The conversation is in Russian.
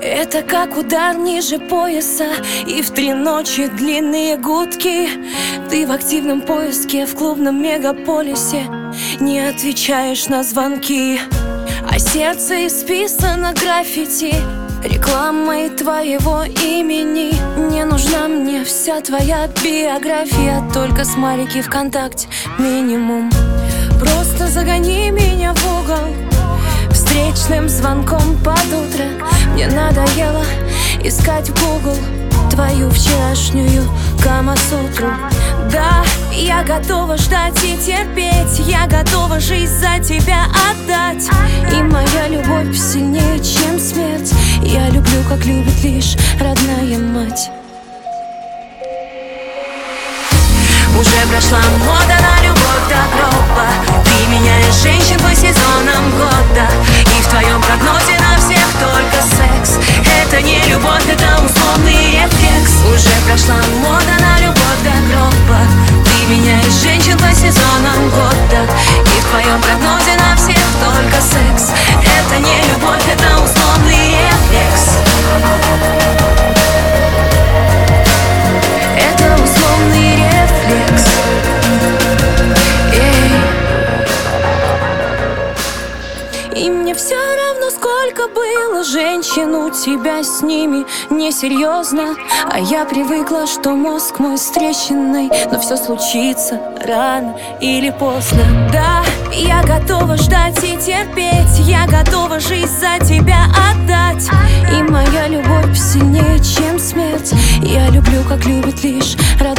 Это как удар ниже пояса, и в 3 ночи длинные гудки. Ты в активном поиске в клубном мегаполисе, не отвечаешь на звонки, а сердце исписано граффити рекламой твоего имени. Не нужна мне вся твоя биография, только смайлики ВКонтакте минимум. Просто загони меня в угол встречным звонком под утро. Мне надоело искать в Google твою вчерашнюю Камасутру. Да, я готова ждать и терпеть, я готова жизнь за тебя отдать. И моя любовь сильнее, чем смерть. Я люблю, как любит лишь родная мать. Уже прошла мода на любовь до гроба. Ты меняешь женщин по сезонам года, и в твоем прогнозе на всех только секс. Это не любовь, это условный рефлекс. Уже прошла мода на любовь до гроба. Ты меняешь женщин по сезонам года, и в твоем прогнозе на всех только секс. Это не любовь, это условный рефлекс. Это условный рефлекс. И мне все равно, сколько было женщин у тебя, с ними несерьезно. А я привыкла, что мозг мой с трещиной, но все случится рано или поздно. Да, я готова ждать и терпеть, я готова жизнь за тебя отдать. И моя любовь сильнее, чем смерть. Я люблю, как любит лишь родная